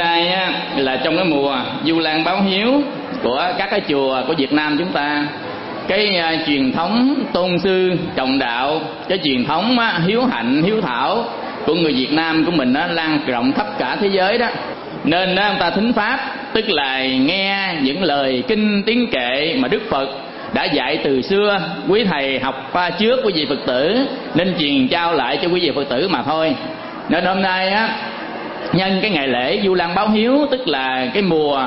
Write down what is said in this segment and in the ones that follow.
nay á, là trong cái mùa Vu Lan báo hiếu của các cái chùa của Việt Nam chúng ta, cái truyền thống tôn sư trọng đạo, cái truyền thống hiếu hạnh hiếu thảo của người Việt Nam của mình lan rộng khắp cả thế giới đó. Nên người ta thính pháp, tức là nghe những lời kinh tiếng kệ mà Đức Phật đã dạy từ xưa. Quý thầy học qua trước quý vị Phật tử nên truyền trao lại cho quý vị Phật tử mà thôi. Nên hôm nay á, nhân cái ngày lễ Vu Lan báo hiếu, tức là cái mùa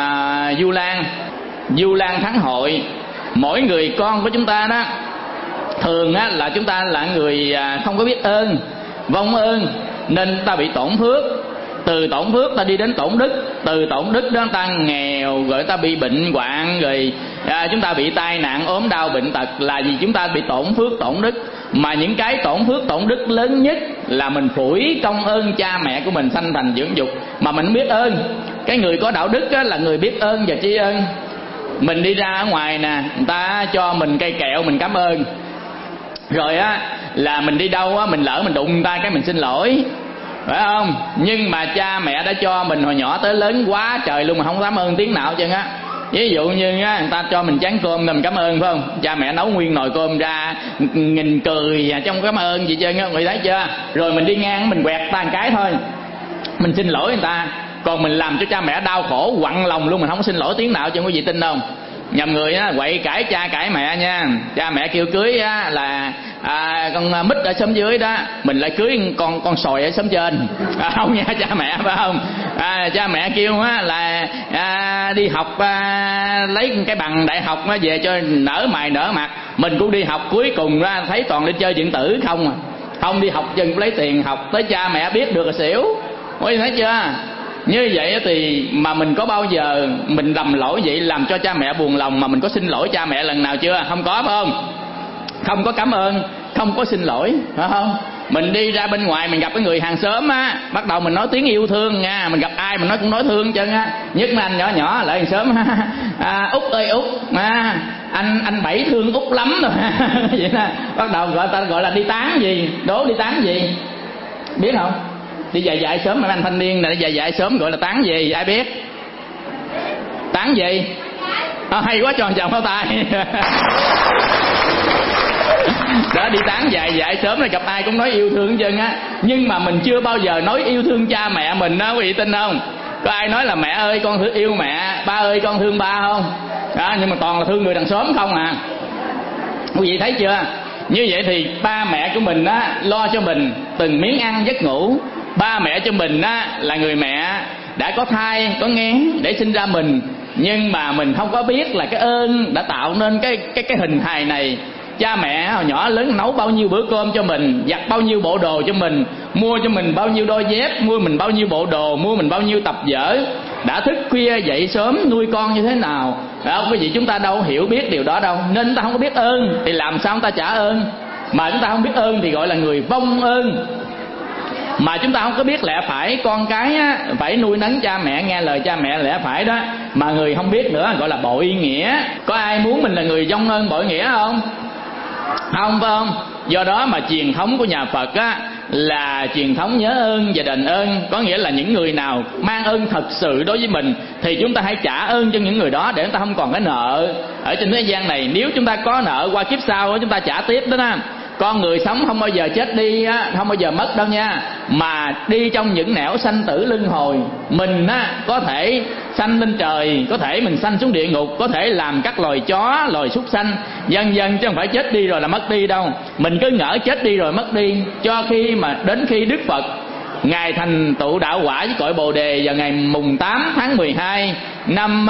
Vu Lan tháng hội, mỗi người con của chúng ta đó thường á, là chúng ta là người không có biết ơn, vong ơn, nên ta bị tổn phước. Từ tổn phước ta đi đến tổn đức, từ tổn đức đó ta nghèo, rồi ta bị bệnh hoạn, rồi chúng ta bị tai nạn ốm đau bệnh tật, là vì chúng ta bị tổn phước tổn đức. Mà những cái tổn phước tổn đức lớn nhất là mình phủi công ơn cha mẹ của mình sanh thành dưỡng dục mà mình không biết ơn. Cái người có đạo đức là người biết ơn và tri ân. Mình đi ra ở ngoài nè, người ta cho mình cây kẹo mình cảm ơn, rồi á là mình đi đâu á, mình lỡ mình đụng người ta cái mình xin lỗi, phải không? Nhưng mà cha mẹ đã cho mình hồi nhỏ tới lớn quá trời luôn mà không cảm ơn tiếng nào chứ á. Ví dụ như á, người ta cho mình chén cơm thì mình cảm ơn, phải không? Cha mẹ nấu nguyên nồi cơm ra nghìn cười trong cảm ơn gì chứ, người thấy chưa? Rồi mình đi ngang mình quẹt ta một cái thôi, mình xin lỗi người ta. Còn mình làm cho cha mẹ đau khổ quặn lòng luôn, mình không xin lỗi tiếng nào chứ, quý vị tin không? Nhầm người á, quậy cãi cha cãi mẹ nha. Cha mẹ kêu cưới á, là con mít ở xóm dưới đó, mình lại cưới con sòi ở xóm trên. Không nha cha mẹ, phải không? Cha mẹ kêu á, là đi học lấy cái bằng đại học về cho nở mày nở mặt, mình cũng đi học, cuối cùng ra thấy toàn đi chơi điện tử không à. Không đi học chân lấy tiền học, tới cha mẹ biết được là xỉu. Ôi thấy chưa? Như vậy thì mà mình có bao giờ mình lầm lỗi vậy làm cho cha mẹ buồn lòng mà mình có xin lỗi cha mẹ lần nào chưa? Không có, phải không? Không có cảm ơn, không có xin lỗi, phải không? Mình đi ra bên ngoài mình gặp cái người hàng xóm á, bắt đầu mình nói tiếng yêu thương nha, mình gặp ai mình nói cũng nói thương chân á. Nhất mấy anh nhỏ nhỏ lại hàng xóm Út ơi Út, anh Bảy thương Út lắm rồi. Vậy đó, bắt đầu gọi là đi tán gì, đố đi tán gì, biết không? Đi dạy sớm, mấy anh thanh niên này dạy sớm gọi là tán gì, ai biết? Tán gì? Hay quá, tròn tròn pháo tay. Đó, đi tán dạy sớm này gặp ai cũng nói yêu thương chân á. Nhưng mà mình chưa bao giờ nói yêu thương cha mẹ mình đó, quý vị tin không? Có ai nói là mẹ ơi con yêu mẹ, ba ơi con thương ba không? Đó, nhưng mà toàn là thương người đằng xóm không à. Quý vị thấy chưa? Như vậy thì ba mẹ của mình á, lo cho mình từng miếng ăn giấc ngủ. Ba mẹ cho mình á, là người mẹ đã có thai có nghén để sinh ra mình, nhưng mà mình không có biết là cái ơn đã tạo nên cái hình hài này. Cha mẹ hồi nhỏ lớn nấu bao nhiêu bữa cơm cho mình, giặt bao nhiêu bộ đồ cho mình, mua cho mình bao nhiêu đôi dép, mua mình bao nhiêu bộ đồ, mua mình bao nhiêu tập vở, đã thức khuya dậy sớm nuôi con như thế nào. Đó, quý vị chúng ta đâu hiểu biết điều đó đâu, nên chúng ta không có biết ơn thì làm sao chúng ta trả ơn. Mà chúng ta không biết ơn thì gọi là người vong ơn. Mà chúng ta không có biết lẽ phải, con cái á, phải nuôi nấng cha mẹ, nghe lời cha mẹ lẽ phải đó, mà người không biết nữa gọi là bội nghĩa. Có ai muốn mình là người vong ơn bội nghĩa không? Không, phải không? Do đó mà truyền thống của nhà Phật á, là truyền thống nhớ ơn và đền ơn. Có nghĩa là những người nào mang ơn thật sự đối với mình thì chúng ta hãy trả ơn cho những người đó, để chúng ta không còn cái nợ ở trên thế gian này. Nếu chúng ta có nợ qua kiếp sau chúng ta trả tiếp đó đó. Con người sống không bao giờ chết đi á, không bao giờ mất đâu nha, mà đi trong những nẻo sanh tử luân hồi. Mình á, có thể sanh lên trời, có thể mình sanh xuống địa ngục, có thể làm các loài chó, loài súc sanh, vân vân, chứ không phải chết đi rồi là mất đi đâu. Mình cứ ngỡ chết đi rồi mất đi, cho khi mà đến khi Đức Phật Ngài thành tựu đạo quả với cội Bồ Đề vào ngày mùng 8 tháng 12 năm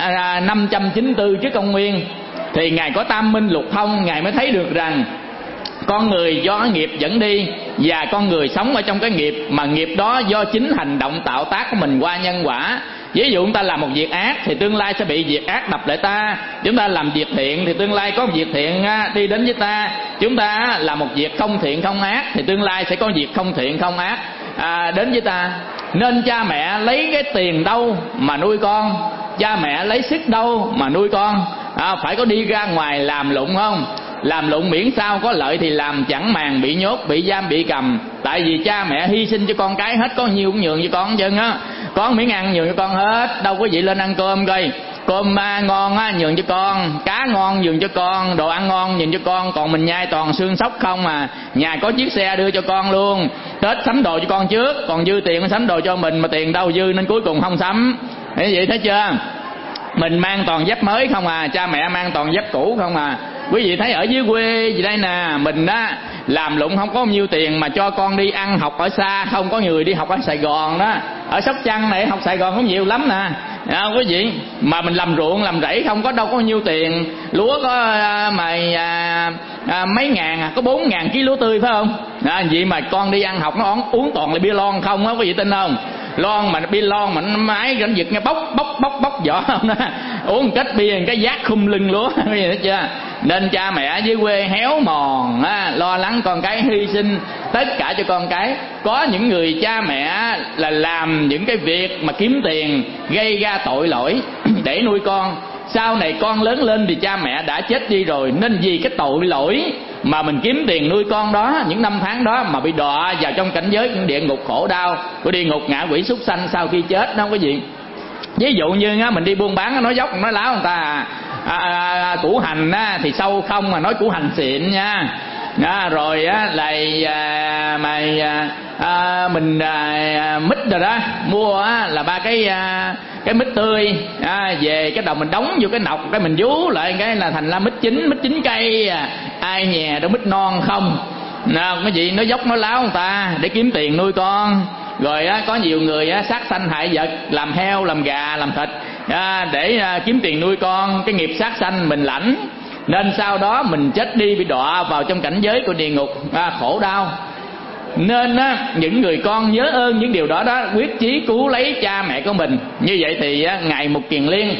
594 trước công nguyên, thì Ngài có tam minh lục thông, Ngài mới thấy được rằng con người do nghiệp dẫn đi, và con người sống ở trong cái nghiệp, mà nghiệp đó do chính hành động tạo tác của mình qua nhân quả. Ví dụ chúng ta làm một việc ác thì tương lai sẽ bị việc ác đập lại ta. Chúng ta làm việc thiện thì tương lai có việc thiện đi đến với ta. Chúng ta làm một việc không thiện không ác thì tương lai sẽ có việc không thiện không ác đến với ta. Nên cha mẹ lấy cái tiền đâu mà nuôi con, cha mẹ lấy sức đâu mà nuôi con. Phải có đi ra ngoài làm lụng không? Làm lụng miễn sao có lợi thì làm, chẳng màng bị nhốt, bị giam, bị cầm. Tại vì cha mẹ hy sinh cho con cái hết, có nhiêu cũng nhường cho con chân á. Con miếng ăn nhường cho con hết, đâu có gì lên ăn cơm coi. Cơm ngon á nhường cho con, cá ngon nhường cho con, đồ ăn ngon nhường cho con, còn mình nhai toàn xương sóc không à. Nhà có chiếc xe đưa cho con luôn. Tết sắm đồ cho con trước, còn dư tiền sắm đồ cho mình, mà tiền đâu dư nên cuối cùng không sắm. Thế vậy thấy chưa? Mình mang toàn dép mới không à, cha mẹ mang toàn dép cũ không à. Quý vị thấy ở dưới quê gì đây nè, mình á làm lụng không có nhiêu tiền mà cho con đi ăn học ở xa, không có người đi học ở Sài Gòn đó. Ở Sóc Trăng này học Sài Gòn cũng nhiều lắm nè, quý vị. Mà mình làm ruộng làm rẫy không có đâu có nhiêu tiền, lúa có mấy ngàn, có 4.000 kg lúa tươi phải không? Vậy mà con đi ăn học nó uống toàn là bia lon không á, quý vị tin không? Lon mà bia lon mà nó mái rảnh giật nghe bóc vỏ không đó. Uống kết bia cái giác khum lưng lúa, quý vị thấy chưa? Nên cha mẹ dưới quê héo mòn lo lắng con cái, hy sinh tất cả cho con cái. Có những người cha mẹ là làm những cái việc mà kiếm tiền gây ra tội lỗi để nuôi con. Sau này con lớn lên thì cha mẹ đã chết đi rồi, nên vì cái tội lỗi mà mình kiếm tiền nuôi con đó, những năm tháng đó mà bị đọa vào trong cảnh giới địa ngục khổ đau của địa ngục ngạ quỷ súc sanh sau khi chết đó quý vị. Ví dụ như mình đi buôn bán nói dốc nói láo người ta củ hành thì sâu không mà nói củ hành xịn nha. Rồi mình mít rồi đó, mua là 3 cái mít tươi, về cái đầu mình đóng vô cái nọc, cái mình vú lại cái là thành ra mít chín cây. Ai nhè đâu mít non không. Cái gì nói dốc nói láo người ta để kiếm tiền nuôi con. Rồi có nhiều người sát sanh hại vật, làm heo làm gà làm thịt để kiếm tiền nuôi con. Cái nghiệp sát sanh mình lãnh, nên sau đó mình chết đi bị đọa vào trong cảnh giới của địa ngục khổ đau. Nên những người con nhớ ơn những điều đó đó, quyết chí cứu lấy cha mẹ của mình. Như vậy thì ngài Mục Kiền Liên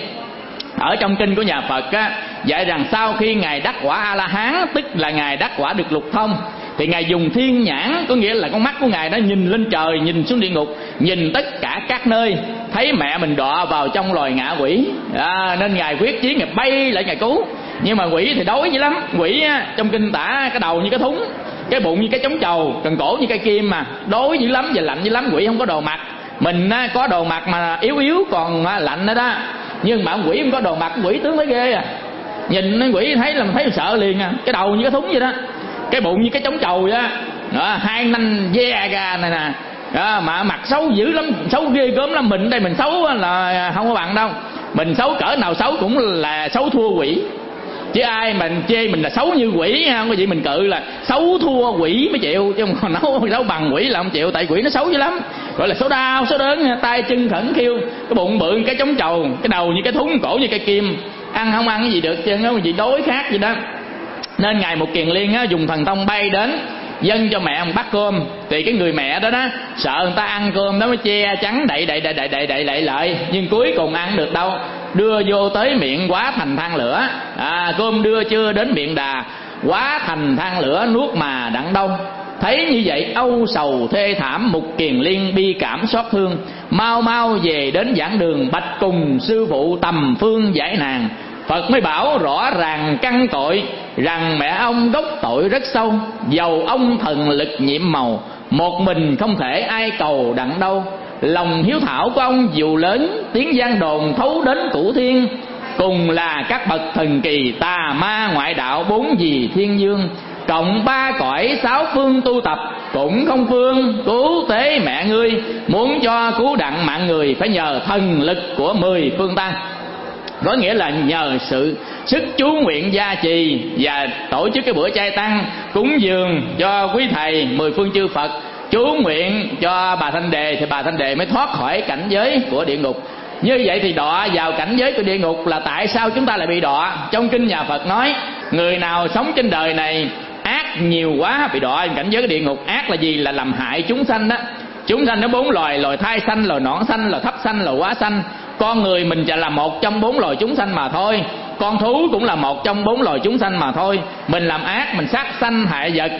ở trong kinh của nhà Phật dạy rằng sau khi ngài đắc quả A La Hán, tức là ngài đắc quả được lục thông, thì ngài dùng thiên nhãn, có nghĩa là con mắt của ngài đã nhìn lên trời, nhìn xuống địa ngục, nhìn tất cả các nơi, thấy mẹ mình đọa vào trong loài ngạ quỷ. Nên ngài quyết chí ngài bay lại ngài cứu. Nhưng mà quỷ thì đói dữ lắm. Quỷ trong kinh tả cái đầu như cái thúng, cái bụng như cái trống trầu, cần cổ như cây kim, mà đói dữ lắm và lạnh dữ lắm. Quỷ không có đồ mặc, mình có đồ mặc mà yếu còn lạnh nữa đó. Nhưng mà quỷ không có đồ mặc, quỷ tướng thấy ghê à. Nhìn quỷ thấy là mình thấy sợ liền à. Cái đầu như cái thúng vậy đó, cái bụng như cái trống trầu vậy đó, 2 nanh ve ra này nè. Mà mặt xấu dữ lắm, xấu ghê gớm lắm. Mình đây mình xấu là không có bằng đâu. Mình xấu cỡ nào xấu cũng là xấu thua quỷ. Chứ ai mình chê mình là xấu như quỷ không có gì, mình cự là xấu thua quỷ mới chịu, chứ không còn xấu bằng quỷ là không chịu. Tại quỷ nó xấu dữ lắm, gọi là xấu đau xấu đớn, tay chân khẩn khiu, cái bụng bự cái trống trầu, cái đầu như cái thúng, cổ như cây kim, ăn không ăn cái gì được chứ, không có gì đối khác gì đó. Nên ngài Mục Kiền Liên dùng thần thông bay đến dâng cho mẹ một bát cơm. Thì cái người mẹ đó sợ người ta ăn cơm đó mới che chắn đậy lại, nhưng cuối cùng ăn được đâu, đưa vô tới miệng hóa thành than lửa. Cơm đưa chưa đến miệng đà, hóa thành than lửa nuốt mà đặng đâu. Thấy như vậy âu sầu thê thảm, Mục Kiền Liên bi cảm xót thương, mau về đến giảng đường, bạch cùng sư phụ tầm phương giải nàng. Phật mới bảo rõ ràng căn tội, rằng mẹ ông gốc tội rất sâu, dầu ông thần lực nhiệm màu, một mình không thể ai cầu đặng đâu. Lòng hiếu thảo của ông dù lớn, tiếng gian đồn thấu đến cửu thiên, cùng là các bậc thần kỳ tà ma ngoại đạo 4 vì thiên dương, cộng 3 cõi 6 phương tu tập, cũng không phương cứu tế mẹ ngươi. Muốn cho cứu đặng mạng người, phải nhờ thần lực của 10 phương tăng. Có nghĩa là nhờ sự sức chú nguyện gia trì và tổ chức cái bữa chay tăng, cúng dường cho quý thầy 10 phương chư Phật, chú nguyện cho bà Thanh Đề, thì bà Thanh Đề mới thoát khỏi cảnh giới của địa ngục. Như vậy thì đọa vào cảnh giới của địa ngục là tại sao chúng ta lại bị đọa? Trong kinh nhà Phật nói, người nào sống trên đời này ác nhiều quá bị đọa vào cảnh giới của địa ngục. Ác là gì? Là làm hại chúng sanh đó. Chúng sanh nó 4 loài: loài thai sanh, loài nõn sanh, loài thấp sanh, loài quá sanh. Con người mình chỉ là một trong 4 loài chúng sanh mà thôi. Con thú cũng là một trong 4 loài chúng sanh mà thôi. Mình làm ác, mình sát sanh hại vật,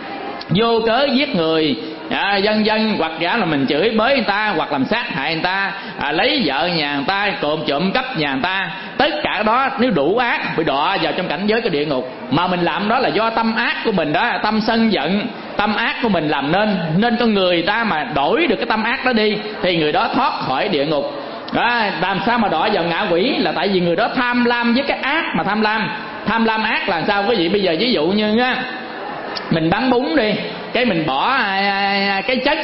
vô cớ giết người, vân vân, hoặc giả là mình chửi bới người ta, hoặc làm sát hại người ta, lấy vợ nhà người ta, trộm cắp nhà người ta. Tất cả đó nếu đủ ác bị đọa vào trong cảnh giới của địa ngục. Mà mình làm đó là do tâm ác của mình đó, tâm sân giận, tâm ác của mình làm nên con người ta mà đổi được cái tâm ác đó đi thì người đó thoát khỏi địa ngục. Làm sao mà đọa vào ngạ quỷ? Là tại vì người đó tham lam với cái ác mà tham lam ác là sao quý vị? Bây giờ ví dụ như á, mình bán bún đi, cái mình bỏ cái chất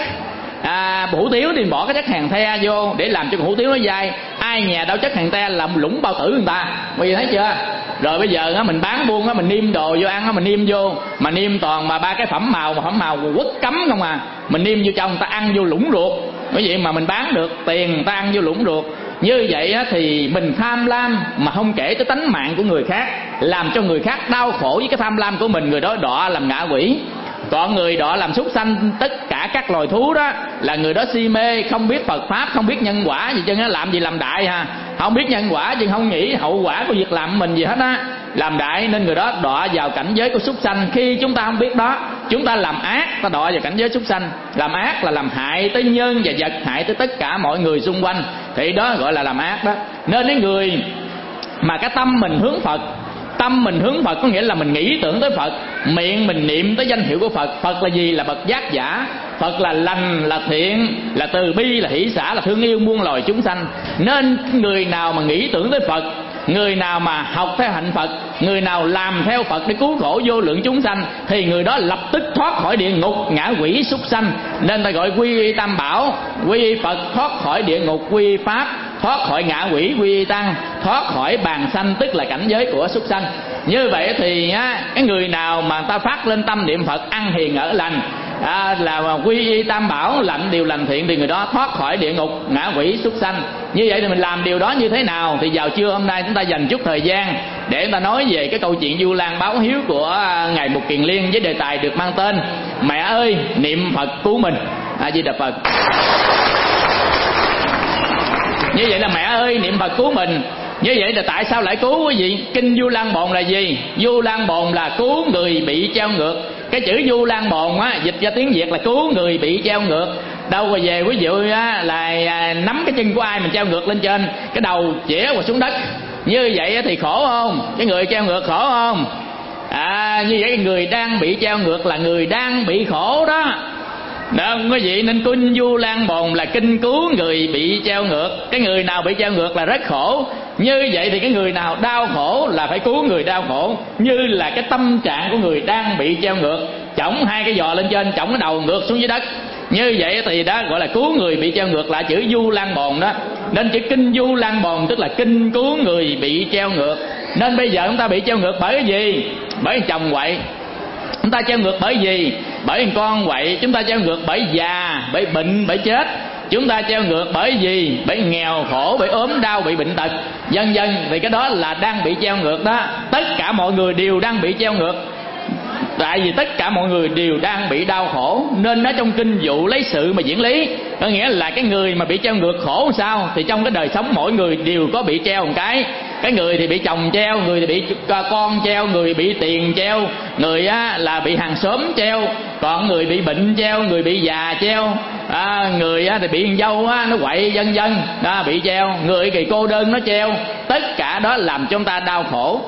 hủ tiếu thì bỏ cái chất hàng the vô để làm cho hủ tiếu nó dai. Ai nhà đâu chất hàng the làm lũng bao tử người ta, quý vị thấy chưa? Rồi bây giờ á, mình bán buôn á, mình niêm đồ vô ăn á, mình niêm vô mà niêm toàn mà ba cái phẩm màu quốc cấm không à, mình niêm vô trong, người ta ăn vô lũng ruột. Bởi vậy mà mình bán được tiền, người ta ăn vô lũng ruột. Như vậy á, thì mình tham lam mà không kể tới tánh mạng của người khác, làm cho người khác đau khổ với cái tham lam của mình, người đó đọa làm ngạ quỷ. Còn người đọa làm súc sanh, tất cả các loài thú đó là người đó si mê, không biết Phật pháp, không biết nhân quả gì chứ, làm gì làm đại ha, không biết nhân quả chứ không nghĩ hậu quả của việc làm mình gì hết á, làm đại nên người đó đọa vào cảnh giới của súc sanh. Khi chúng ta không biết đó, chúng ta làm ác, ta đọa vào cảnh giới súc sanh. Làm ác là làm hại tới nhân và vật, hại tới tất cả mọi người xung quanh, thì đó gọi là làm ác đó. Nên cái người mà cái tâm mình hướng Phật, tâm mình hướng Phật có nghĩa là mình nghĩ tưởng tới Phật, miệng mình niệm tới danh hiệu của Phật. Phật là gì? Là bậc giác giả. Phật là lành, là thiện, là từ bi, là hỷ xả, là thương yêu muôn loài chúng sanh. Nên người nào mà nghĩ tưởng tới Phật, người nào mà học theo hạnh Phật, người nào làm theo Phật để cứu khổ vô lượng chúng sanh, thì người đó lập tức thoát khỏi địa ngục, ngạ quỷ, súc sanh. Nên ta gọi quy y tam bảo, quy y Phật thoát khỏi địa ngục, quy y Pháp thoát khỏi ngạ quỷ, quy y Tăng thoát khỏi bàn sanh, tức là cảnh giới của súc sanh. Như vậy thì cái người nào mà ta phát lên tâm niệm Phật, ăn hiền ở lành, là quy y tam bảo, lạnh điều lành thiện, thì người đó thoát khỏi địa ngục, ngạ quỷ, súc sanh. Như vậy thì mình làm điều đó như thế nào? Thì vào trưa hôm nay chúng ta dành chút thời gian để chúng ta nói về cái câu chuyện Vu Lan báo hiếu của ngài Mục Kiền Liên, với đề tài được mang tên Mẹ ơi niệm Phật cứu mình. A Di Đà Phật. Như vậy là mẹ ơi niệm Phật cứu mình. Như vậy là tại sao lại cứu quý vị? Kinh Vu Lan Bồn là gì? Vu Lan Bồn là cứu người bị treo ngược. Cái chữ Vu Lan Bồn á, dịch ra tiếng Việt là cứu người bị treo ngược. Đâu mà về quý vị á, là nắm cái chân của ai mình treo ngược lên trên, cái đầu chĩa qua xuống đất. Như vậy thì khổ không? Cái người treo ngược khổ không? Như vậy người đang bị treo ngược là người đang bị khổ đó. Đó quý vị, nên kinh Vu Lan Bồn là kinh cứu người bị treo ngược. Cái người nào bị treo ngược là rất khổ. Như vậy thì cái người nào đau khổ là phải cứu người đau khổ. Như là cái tâm trạng của người đang bị treo ngược, chổng hai cái giò lên trên, chổng cái đầu ngược xuống dưới đất. Như vậy thì đó gọi là cứu người bị treo ngược, là chữ Vu Lan Bồn đó. Nên chữ kinh Vu Lan Bồn tức là kinh cứu người bị treo ngược. Nên bây giờ chúng ta bị treo ngược bởi cái gì? Bởi chồng quậy. Chúng ta treo ngược bởi gì? Bởi con quậy. Chúng ta treo ngược bởi già, bởi bệnh, bởi chết. Chúng ta treo ngược bởi gì? Bởi nghèo khổ, bởi ốm đau, bị bệnh tật, vân vân. Thì cái đó là đang bị treo ngược đó. Tất cả mọi người đều đang bị treo ngược, tại vì tất cả mọi người đều đang bị đau khổ. Nên ở trong kinh dụ lấy sự mà diễn lý, có nghĩa là cái người mà bị treo ngược khổ sao? Thì trong cái đời sống mỗi người đều có bị treo một cái. Cái người thì bị chồng treo, người thì bị con treo, người bị tiền treo, người á là bị hàng xóm treo, còn người bị bệnh treo, người bị già treo, người á thì bị con dâu á nó quậy vân vân đó, bị treo, người thì cô đơn nó treo. Tất cả đó làm cho chúng ta đau khổ.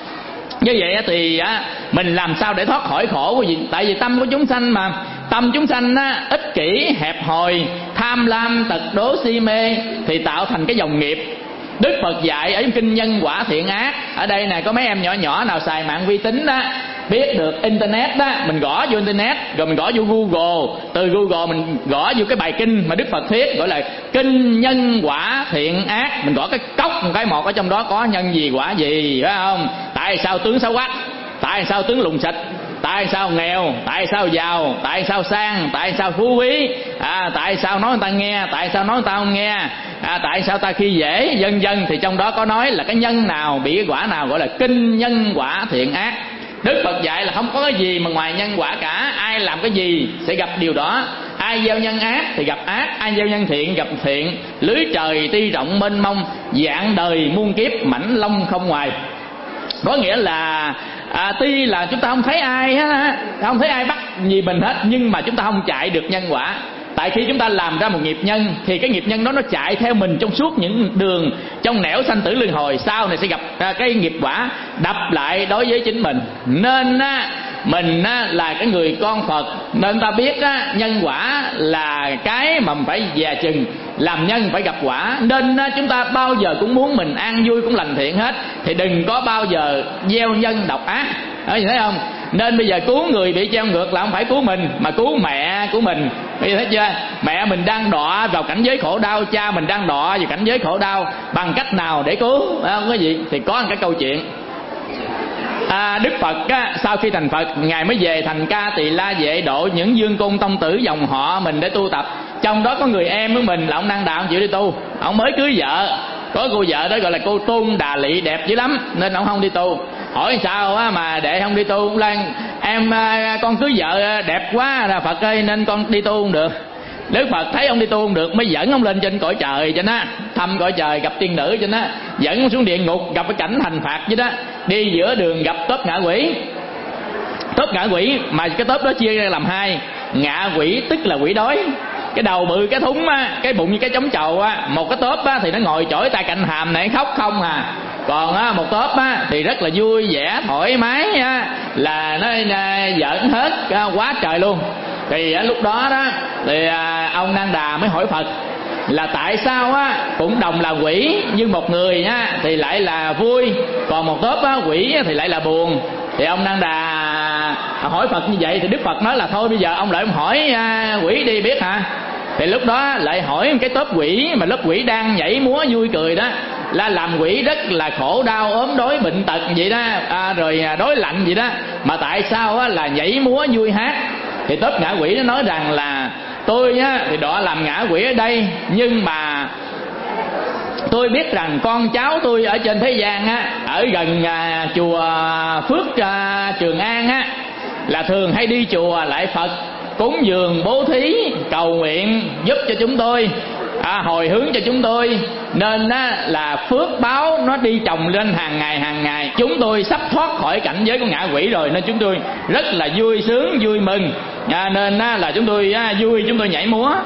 Như vậy thì mình làm sao để thoát khỏi khổ? Tại vì tâm của chúng sanh mà, tâm chúng sanh ích kỷ, hẹp hòi, tham lam, tật đố, si mê thì tạo thành cái dòng nghiệp. Đức Phật dạy ở kinh Nhân Quả Thiện Ác. Ở đây nè, có mấy em nhỏ nhỏ nào xài mạng vi tính đó, biết được internet đó, mình gõ vô internet rồi mình gõ vô Google, từ Google mình gõ vô cái bài kinh mà Đức Phật thuyết gọi là kinh Nhân Quả Thiện Ác. Mình gõ cái cốc một cái một, ở trong đó có nhân gì quả gì, phải không? Tại sao tướng xấu quắc, tại sao tướng lùng xịt, tại sao nghèo, tại sao giàu, tại sao sang, tại sao phú quý, tại sao nói người ta nghe, tại sao nói người ta không nghe, tại sao ta khi dễ, vân vân. Thì trong đó có nói là cái nhân nào bị cái quả nào, gọi là kinh Nhân Quả Thiện Ác. Đức Phật dạy là không có cái gì mà ngoài nhân quả cả. Ai làm cái gì sẽ gặp điều đó. Ai gieo nhân ác thì gặp ác, ai gieo nhân thiện gặp thiện. Lưới trời tuy rộng mênh mông, dạng đời muôn kiếp, mảnh long không ngoài. Có nghĩa là tuy là chúng ta không thấy ai hết, không thấy ai bắt gì mình hết, nhưng mà chúng ta không chạy được nhân quả. Tại khi chúng ta làm ra một nghiệp nhân thì cái nghiệp nhân đó nó chạy theo mình trong suốt những đường trong nẻo sanh tử luân hồi, sau này sẽ gặp cái nghiệp quả đập lại đối với chính mình. Nên mình á, là cái người con Phật, nên ta biết á, nhân quả là cái mà mình phải dè chừng, làm nhân phải gặp quả. Nên á, chúng ta bao giờ cũng muốn mình an vui cũng lành thiện hết, thì đừng có bao giờ gieo nhân độc ác. Thấy không? Nên bây giờ cứu người bị treo ngược là không phải cứu mình, mà cứu mẹ của mình. Bây giờ thấy chưa? Mẹ mình đang đọa vào cảnh giới khổ đau, cha mình đang đọa vào cảnh giới khổ đau, bằng cách nào để cứu? Không có gì. Thì có một cái câu chuyện, Đức Phật á, sau khi thành Phật, ngài mới về thành Ca Tỳ La Vệ độ những dương cung tông tử dòng họ mình để tu tập. Trong đó có người em của mình là ông Năng Đà, ông chịu đi tu, ông mới cưới vợ. Có cô vợ đó gọi là cô Tôn Đà Lị, đẹp dữ lắm, nên ông không đi tu. Hỏi sao á mà để không đi tu? Ông Lan, em con cưới vợ đẹp quá là Phật ơi, nên con đi tu không được. Đức Phật thấy ông đi tu không được, mới dẫn ông lên trên cõi trời cho nó thăm cõi trời, gặp tiên nữ cho nó, dẫn ông xuống địa ngục gặp cái cảnh thành phạt chứ đó. Đi giữa đường gặp tốp ngạ quỷ. Tốp ngạ quỷ mà cái tốp đó chia ra làm hai. Ngạ quỷ tức là quỷ đói, cái đầu bự cái thúng á, cái bụng như cái trống chầu á. Một cái tốp á thì nó ngồi chổi tay cạnh hàm này khóc không à. Còn á một tốp á thì rất là vui vẻ thoải mái á, là nó giỡn hết quá trời luôn. Thì lúc đó đó thì ông Năng Đà mới hỏi Phật là tại sao á cũng đồng là quỷ, nhưng một người á thì lại là vui, còn một tốp á quỷ thì lại là buồn. Thì ông Năng Đà hỏi Phật như vậy, thì Đức Phật nói là thôi bây giờ ông lại ông hỏi quỷ đi biết hả. Thì lúc đó lại hỏi cái tốp quỷ, mà lớp quỷ đang nhảy múa vui cười đó, là làm quỷ rất là khổ đau ốm đói bệnh tật vậy đó, rồi đói lạnh vậy đó, mà tại sao á là nhảy múa vui hát. Thì tốp ngạ quỷ nó nói rằng là tôi á thì đọa làm ngạ quỷ ở đây, nhưng mà tôi biết rằng con cháu tôi ở trên thế gian á, ở gần chùa Phước Trường An á, là thường hay đi chùa lại Phật, cúng dường bố thí cầu nguyện giúp cho chúng tôi, hồi hướng cho chúng tôi. Nên á là phước báo nó đi chồng lên hàng ngày. Chúng tôi sắp thoát khỏi cảnh giới của ngạ quỷ rồi, nên chúng tôi rất là vui sướng vui mừng, nên á là chúng tôi vui, chúng tôi nhảy múa.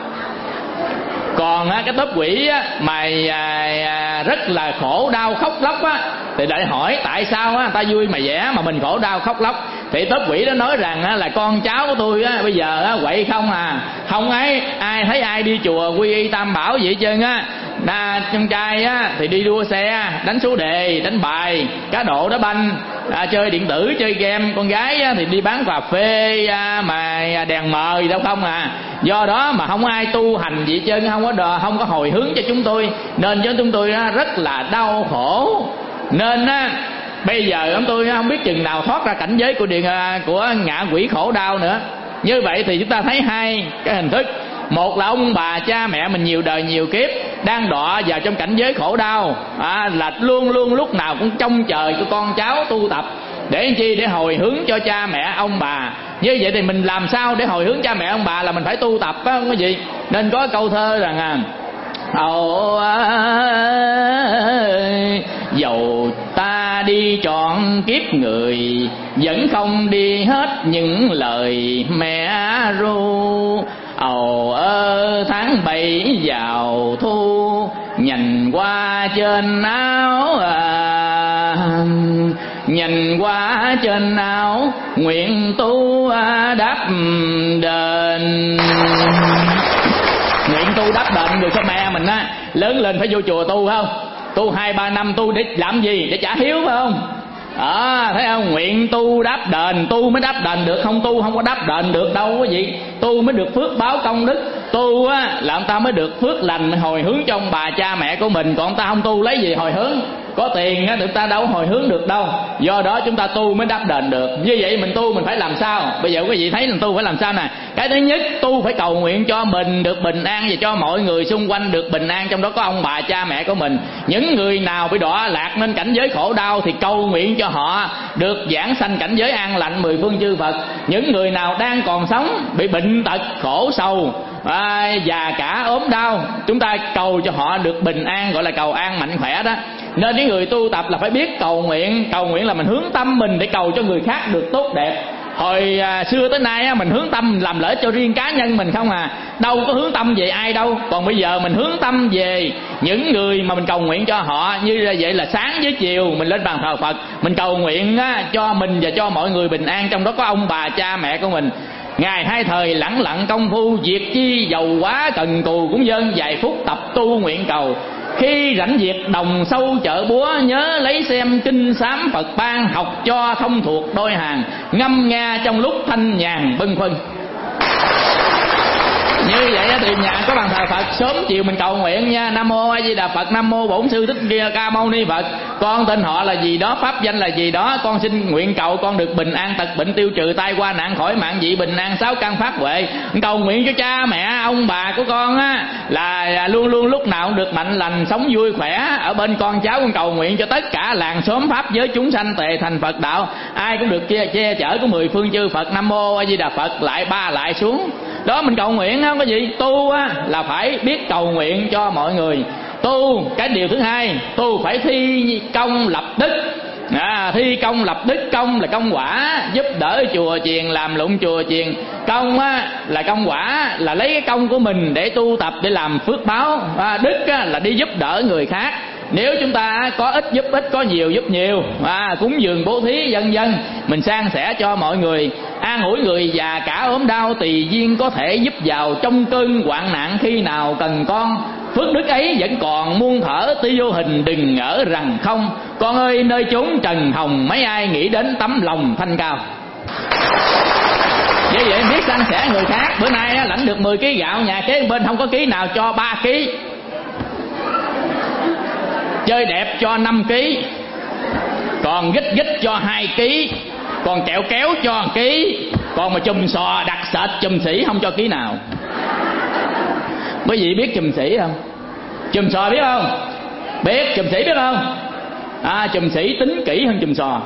Còn cái tốp quỷ á, mà rất là khổ đau khóc lóc á, thì lại hỏi tại sao á ta vui mà vẻ mà mình khổ đau khóc lóc. Thì tốp quỷ đó nói rằng á, là con cháu của tôi á, bây giờ á, quậy không à, không ấy ai thấy ai đi chùa quy y tam bảo vậy trơn á. Trong trai á thì đi đua xe, đánh số đề, đánh bài, cá độ, đá banh, chơi điện tử, chơi game. Con gái á, thì đi bán cà phê mà đèn mờ gì đâu không à. Do đó mà không ai tu hành gì trơn, không có hồi hướng cho chúng tôi, nên cho chúng tôi rất là đau khổ. Nên á bây giờ chúng tôi không biết chừng nào thoát ra cảnh giới của ngạ quỷ khổ đau nữa. Như vậy thì chúng ta thấy hai cái hình thức. Một là ông bà cha mẹ mình nhiều đời nhiều kiếp đang đọa vào trong cảnh giới khổ đau, là luôn luôn lúc nào cũng trông chờ cho con cháu tu tập, để làm chi? Để hồi hướng cho cha mẹ ông bà. Như vậy thì mình làm sao để hồi hướng cha mẹ ông bà? Là mình phải tu tập, phải không quý vị? Nên có câu thơ rằng dầu ta đi trọn kiếp người, vẫn không đi hết những lời mẹ ru. Tháng 7 vào thu, nhìn qua trên áo nhìn qua trên áo, nguyện tu đáp đền. Nguyện tu đáp đền được cho mẹ mình á, lớn lên phải vô chùa tu không? Tu 2-3 năm tu để làm gì? Để trả hiếu phải không? Thấy không? Nguyện tu đáp đền, tu mới đáp đền được, không tu không có đáp đền được đâu quý vị. Tu mới được phước báo công đức, tu á là ông ta mới được phước lành, hồi hướng cho ông bà cha mẹ của mình. Còn ông ta không tu lấy gì hồi hướng? Có tiền á, người ta đâu hồi hướng được đâu. Do đó chúng ta tu mới đáp đền được. Như vậy mình tu mình phải làm sao? Bây giờ quý vị thấy mình tu phải làm sao nè? Cái thứ nhất, tu phải cầu nguyện cho mình được bình an, và cho mọi người xung quanh được bình an, trong đó có ông bà cha mẹ của mình. Những người nào bị đọa lạc nên cảnh giới khổ đau thì cầu nguyện cho họ được giảng sanh cảnh giới an lành mười phương chư Phật. Những người nào đang còn sống bị bệnh tật khổ sầu, già cả ốm đau, chúng ta cầu cho họ được bình an, gọi là cầu an mạnh khỏe đó. Nên những người tu tập là phải biết cầu nguyện. Cầu nguyện là mình hướng tâm mình để cầu cho người khác được tốt đẹp. Hồi xưa tới nay á, mình hướng tâm làm lợi cho riêng cá nhân mình không à, đâu có hướng tâm về ai đâu. Còn bây giờ mình hướng tâm về những người mà mình cầu nguyện cho họ. Như vậy là sáng với chiều mình lên bàn thờ Phật, mình cầu nguyện á, cho mình và cho mọi người bình an, trong đó có ông bà cha mẹ của mình. Ngày hai thời lẳng lặng công phu, việc chi giàu quá cần cù cũng dâng, vài phút tập tu nguyện cầu. Khi rảnh việc đồng sâu chợ búa, nhớ lấy xem kinh sám Phật ban, học cho thông thuộc đôi hàng, ngâm nga trong lúc thanh nhàn bâng khuâng. Như vậy thì nhà có bàn thờ Phật, sớm chiều mình cầu nguyện nha. Nam mô A Di Đà Phật, Nam mô Bổn Sư Thích Ca Mâu Ni Phật. Con tên họ là gì đó, pháp danh là gì đó, con xin nguyện cầu con được bình an, tật bệnh tiêu trừ, tai qua nạn khỏi, mạng dị bình an, sáu căn pháp huệ. Cầu nguyện cho cha mẹ ông bà của con á là luôn luôn lúc nào cũng được mạnh lành, sống vui khỏe ở bên con cháu. Con cầu nguyện cho tất cả làng xóm pháp giới chúng sanh tề thành Phật đạo, ai cũng được che chở của mười phương chư Phật. Nam mô A Di Đà Phật, lại ba lại xuống. Đó mình cầu nguyện không có gì. Tu á là phải biết cầu nguyện cho mọi người. Tu cái điều thứ hai, tu phải thi công lập đức. Thi công lập đức, công là công quả, giúp đỡ chùa chiền, làm lụng chùa chiền. Công á là công quả, là lấy cái công của mình để tu tập, để làm phước báo. Đức á là đi giúp đỡ người khác. Nếu chúng ta có ít giúp ít, có nhiều giúp nhiều, cúng dường bố thí vân vân, mình san sẻ cho mọi người, an ủi người già cả ốm đau, tùy duyên có thể giúp vào trong cơn hoạn nạn khi nào cần con. Phước đức ấy vẫn còn muôn thở, tuy vô hình đừng ngỡ rằng không. Con ơi nơi chốn trần hồng, mấy ai nghĩ đến tấm lòng thanh cao. Như vậy biết san sẻ người khác. Bữa nay á, lãnh được 10 kg gạo, nhà kế bên không có ký nào cho 3 kg, chơi đẹp cho 5 kg, còn gích gích cho 2 kg, còn kẹo kéo cho 1 kg, còn mà chùm sò đặc sệt chùm sỉ không cho ký nào. Quý vị biết chùm sỉ không? Chùm sò biết không? Biết. Chùm sỉ biết không? Chùm sỉ tính kỹ hơn chùm sò.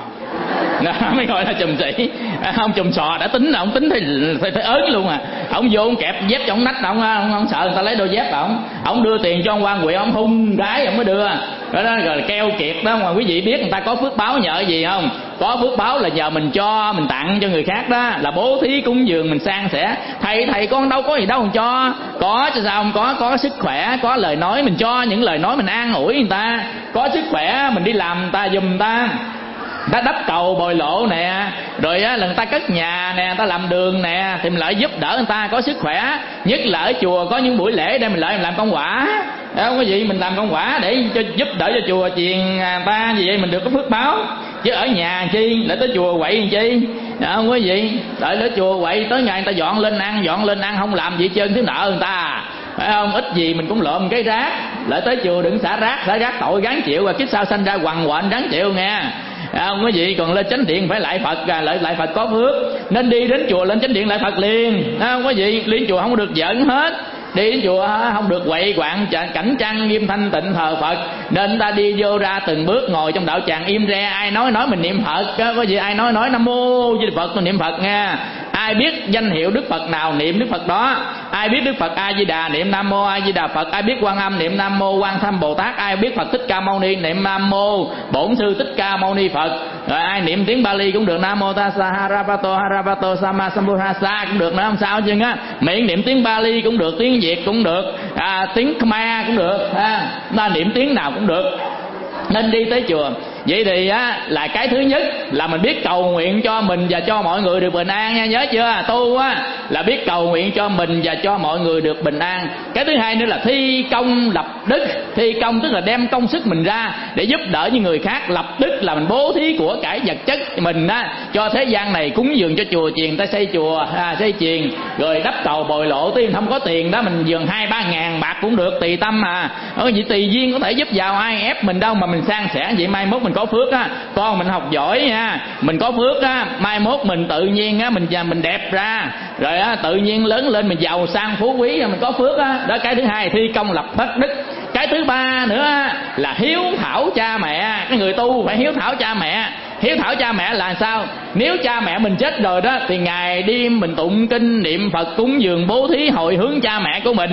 Mới gọi là chùm sỉ. Ông chùm sò đã tính, ông tính phải ớn luôn à. Ông vô ông kẹp dép cho ông nách, ông sợ người ta lấy đôi dép ông đưa tiền cho ông quan huyện, ông hung cái ông mới đưa. Đó rồi keo kiệt đó. Mà quý vị biết người ta có phước báo nhờ gì không? Có phước báo là nhờ mình cho, mình tặng cho người khác đó, là bố thí cúng dường, mình san sẻ. Thầy con đâu có gì đâu mà cho. Có chứ sao không có sức khỏe, có lời nói mình cho những lời nói mình an ủi người ta. Có sức khỏe mình đi làm người ta giùm người ta. Ta đắp cầu bồi lộ nè, rồi á là người ta cất nhà nè, người ta làm đường nè, thì mình lại giúp đỡ người ta có sức khỏe. Nhất là ở chùa có những buổi lễ đây mình lại làm công quả. Không có gì, mình làm công quả để giúp đỡ cho chùa chiền người ta, vì vậy mình được có phước báo. Chứ ở nhà chi, lại tới chùa quậy làm chi? Không có gì, đợi tới chùa quậy tới ngày người ta dọn lên ăn không làm gì trơn, thiếu nợ người ta, phải không? Ít gì mình cũng lượm cái rác, lại tới chùa đừng xả rác tội gắng chịu, và kiếp sau sanh ra quằn quện ráng chịu nghe. Không có gì, còn lên chánh điện phải lại Phật, lại Phật có phước, nên đi đến chùa lên chánh điện lại Phật liền. Không có gì, lên chùa không có được giỡn hết, đi đến chùa không được quậy quạng cảnh trang nghiêm thanh tịnh thờ Phật. Nên ta đi vô ra từng bước, ngồi trong đạo tràng im re, ai nói mình niệm Phật, có gì ai nói Nam mô Di Đà Phật mình niệm Phật nha. Ai biết danh hiệu Đức Phật nào niệm Đức Phật đó. Ai biết Đức Phật A Di Đà niệm Nam mô A Di Đà Phật. Ai biết Quan Âm niệm Nam mô Quan Tham Bồ Tát. Ai biết Phật Thích Ca Mâu Ni niệm Nam mô Bổn Sư Thích Ca Mâu Ni Phật. Rồi ai niệm tiếng Bali cũng được, Nam mô Tassa Harapato Sama Sambuddhasa cũng được nữa, không sao chứ á. Miệng niệm tiếng Bali cũng được, tiếng Việt cũng được, tiếng Khmer cũng được, ta niệm tiếng nào cũng được. Nên đi tới chùa. Vậy thì á là cái thứ nhất là mình biết cầu nguyện cho mình và cho mọi người được bình an nha, nhớ chưa? Tu á là biết cầu nguyện cho mình và cho mọi người được bình an. Cái thứ hai nữa là thi công lập đức. Thi công tức là đem công sức mình ra để giúp đỡ những người khác. Lập đức là mình bố thí của cải vật chất mình á cho thế gian này, cúng dường cho chùa chiền, ta xây chùa xây chiền, rồi đắp cầu bồi lộ. Tuy không có tiền đó, mình dường 2-3 ngàn bạc cũng được, tùy tâm mà. Vậy tùy duyên có thể giúp vào, ai ép mình đâu mà mình san sẻ vậy, mai mốt mình có phước á. Con mình học giỏi nha, mình có phước á, mai mốt mình tự nhiên á mình đẹp ra, rồi á tự nhiên lớn lên mình giàu sang phú quý, mình có phước á. Đó cái thứ hai, thi công lập bất đức. Cái thứ ba nữa là hiếu thảo cha mẹ. Cái người tu phải hiếu thảo cha mẹ. Hiếu thảo cha mẹ là sao? Nếu cha mẹ mình chết rồi đó thì ngày đêm mình tụng kinh niệm Phật, cúng dường bố thí hồi hướng cha mẹ của mình.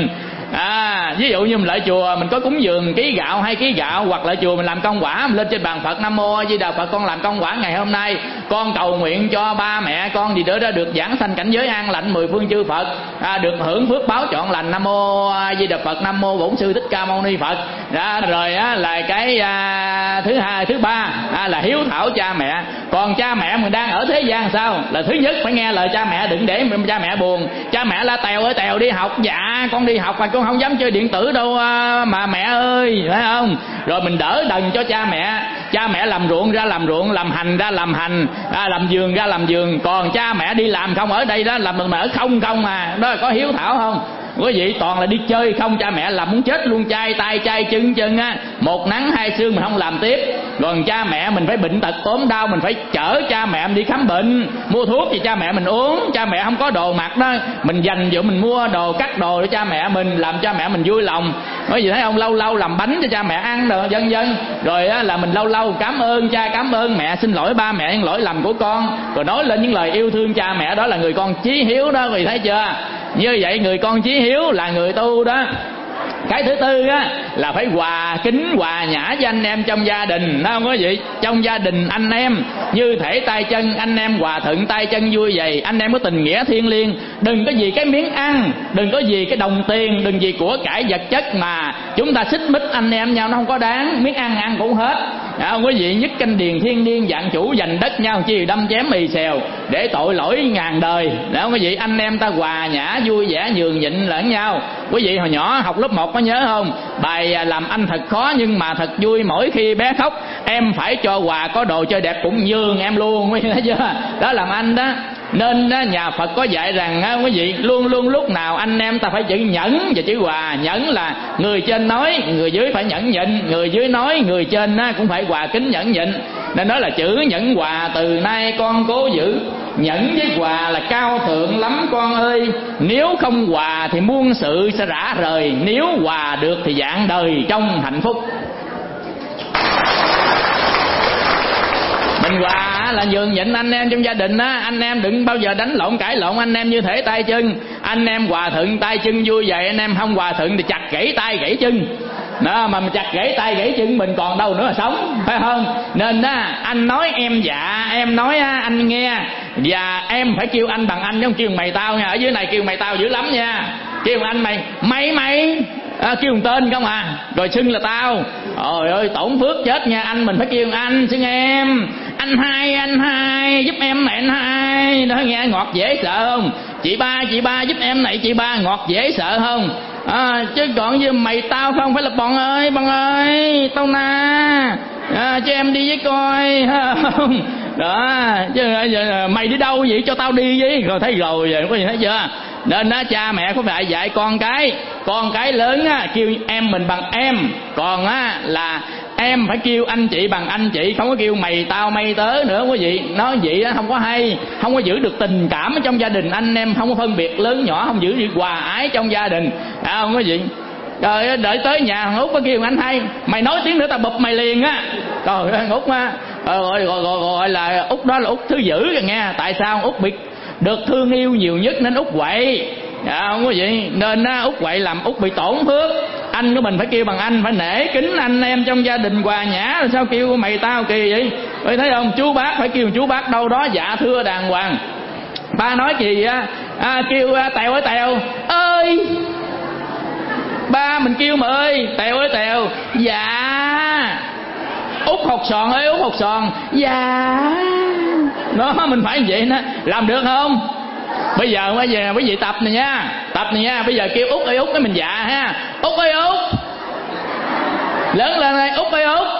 Ví dụ như mình lại chùa mình có cúng dường ký gạo 2 ký gạo, hoặc lại chùa mình làm công quả, mình lên trên bàn Phật Nam Mô A Di Đà Phật, con làm công quả ngày hôm nay, con cầu nguyện cho ba mẹ con gì đó đã được giảng sanh cảnh giới an lành 10 phương chư Phật, được hưởng phước báo trọn lành. Nam Mô A Di Đà Phật, Nam Mô Bổn Sư Thích Ca Mâu Ni Phật. Rồi là cái thứ ba là hiếu thảo cha mẹ. Còn cha mẹ mình đang ở thế gian sao? Là thứ nhất phải nghe lời cha mẹ, đừng để cha mẹ buồn. Cha mẹ la Tèo ơi Tèo đi học, dạ con đi học mà con không dám chơi điện tử đâu mà mẹ ơi, phải không? Rồi mình đỡ đần cho cha mẹ. Cha mẹ làm ruộng ra làm ruộng, làm hành ra làm hành, làm vườn ra làm vườn. Còn cha mẹ đi làm không ở đây đó, làm mình ở không à. Đó là có hiếu thảo không? Quý vị toàn là đi chơi không, cha mẹ làm muốn chết luôn, chai tay chai chân á, một nắng hai sương mình không làm tiếp. Còn cha mẹ mình phải bệnh tật ốm đau, mình phải chở cha mẹ mình đi khám bệnh, mua thuốc cho cha mẹ mình uống. Cha mẹ không có đồ mặc đó, mình dành dụm mình mua đồ cắt đồ để cha mẹ mình, làm cha mẹ mình vui lòng. Quý vị thấy không, lâu lâu làm bánh cho cha mẹ ăn rồi vân vân. Rồi á, là mình lâu lâu cảm ơn cha, cảm ơn mẹ, xin lỗi ba mẹ những lỗi lầm của con, rồi nói lên những lời yêu thương cha mẹ. Đó là người con chí hiếu đó, quý vị thấy chưa? Như vậy người con chí hiếu là người tu đó. Cái thứ tư á là phải hòa kính hòa nhã với anh em trong gia đình, đó không có gì. Trong gia đình anh em như thể tay chân, anh em hòa thuận tay chân vui vầy, anh em có tình nghĩa thiêng liêng. Đừng có gì cái miếng ăn, đừng có gì cái đồng tiền, đừng gì của cải vật chất mà chúng ta xích mích anh em nhau, nó không có đáng. Miếng ăn cũng hết, không có gì. Nhất canh điền thiên niên dạng chủ, giành đất nhau chi đâm chém mì xèo để tội lỗi ngàn đời. Đó không có gì. Anh em ta hòa nhã vui vẻ nhường nhịn lẫn nhau. Quý vị hồi nhỏ học lớp 1 có nhớ không? Bài làm anh thật khó nhưng mà thật vui, mỗi khi bé khóc em phải cho quà, có đồ chơi đẹp cũng nhường em luôn, quý vị thấy chưa? Đó làm anh đó. Nên nhà Phật có dạy rằng quý vị luôn luôn lúc nào anh em ta phải chữ nhẫn và chữ hòa. Nhẫn là người trên nói, người dưới phải nhẫn nhịn, người dưới nói, người trên cũng phải hòa kính nhẫn nhịn. Nên nói là chữ nhẫn hòa từ nay con cố giữ. Nhẫn với hòa là cao thượng lắm con ơi, nếu không hòa thì muôn sự sẽ rã rời, nếu hòa được thì vạn đời trong hạnh phúc. Mình hòa là nhường nhịn anh em trong gia đình á. Anh em đừng bao giờ đánh lộn cãi lộn anh em như thể tay chân. Anh em hòa thuận tay chân vui vậy, anh em không hòa thuận thì chặt gãy tay gãy chân đó. Mà mình chặt gãy tay gãy chân mình còn đâu nữa mà sống, phải không? Nên anh nói em dạ, em nói anh nghe. Và em phải kêu anh bằng anh chứ không kêu mày tao nha. Ở dưới này kêu mày tao dữ lắm nha. Kêu anh mày kêu một tên không à, rồi xưng là tao. Trời ơi tổn phước chết nha. Anh mình phải kêu anh, xưng em. Anh hai giúp em này, anh hai đó, nghe ngọt dễ sợ không? Chị ba giúp em này, chị ba ngọt dễ sợ không? Chứ còn như mày tao không phải là bọn ơi tao na cho em đi với coi không đó. Chứ mày đi đâu vậy, cho tao đi với. Rồi thấy rồi có gì thấy chưa? Nên cha mẹ có phải dạy con cái lớn kêu em mình bằng em, còn là em phải kêu anh chị bằng anh chị, không có kêu mày tao mày tớ nữa quý vị. Nói vậy đó không có hay, không có giữ được tình cảm ở trong gia đình. Anh em không có phân biệt lớn nhỏ, không giữ được hòa ái trong gia đình, không có gì. Rồi đợi tới nhà thằng Út có kêu anh hay, mày nói tiếng nữa tao bụp mày liền á. Trời ơi Út gọi là Út đó là Út thứ dữ kìa nghe. Tại sao Út bị được thương yêu nhiều nhất nên Út quậy, không có gì. Nên Út quậy làm Út bị tổn phước. Anh của mình phải kêu bằng anh, phải nể kính anh em trong gia đình hòa nhã. Rồi sao kêu mày tao kỳ vậy? Vậy thấy không? Chú bác phải kêu chú bác đâu đó dạ thưa đàng hoàng. Ba nói gì kêu Tèo ơi ba mình kêu mà ơi Tèo ơi Tèo. Dạ. Út hột sòn ơi Út hột sòn. Dạ. Đó mình phải như vậy đó. Làm được không? Bây giờ quý vị tập này nha. Bây giờ kêu Út ơi Út cái mình dạ ha. Út ơi Út. Lớn lên đây Út ơi Út.